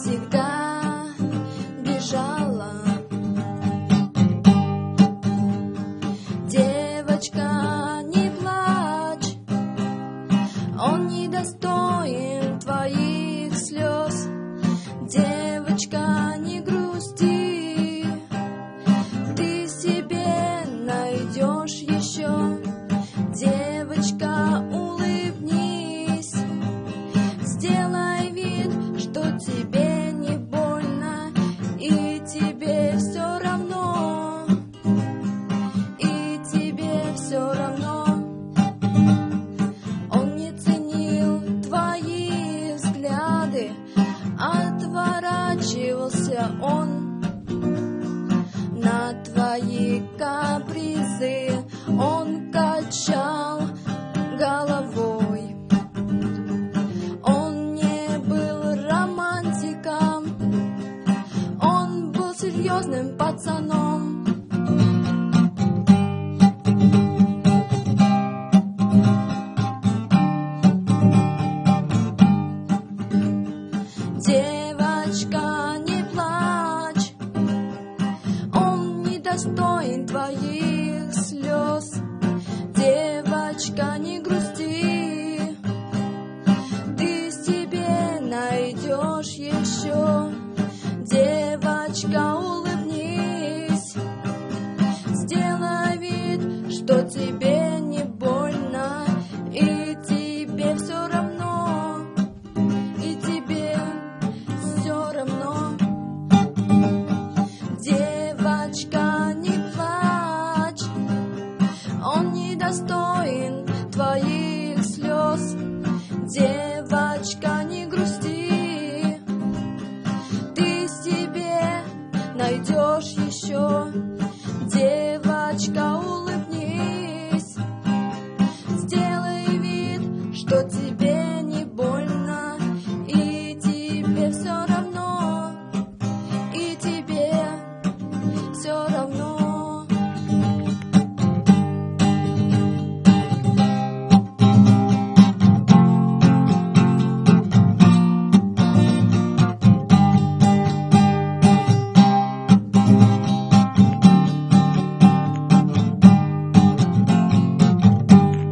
всегда бежала. Девочка, не плачь, он недостоин твоих слез. Девочка, не грусти, ты себе найдешь еще. Девочка, улыбнись, сделай вид, что тебе не больно, и тебе все равно, и тебе все равно. Он не ценил твои взгляды, отворачивался он на твои капризы, он качал головой. Он не был романтиком, он был серьезным пацаном. Девочка, не плачь, он недостоин твоих слез. Девочка, не грусти, ты себе найдешь еще. Девочка, улыбнись, сделай вид, что тебе не больно, и тебе все равно, и тебе все равно. Девочка, не плачь, он недостоин твоих слез. Девочка, не грусти, ты себе найдешь еще. Девочка, улыбнись, сделай вид, что тебе не больно, и тебе все равно.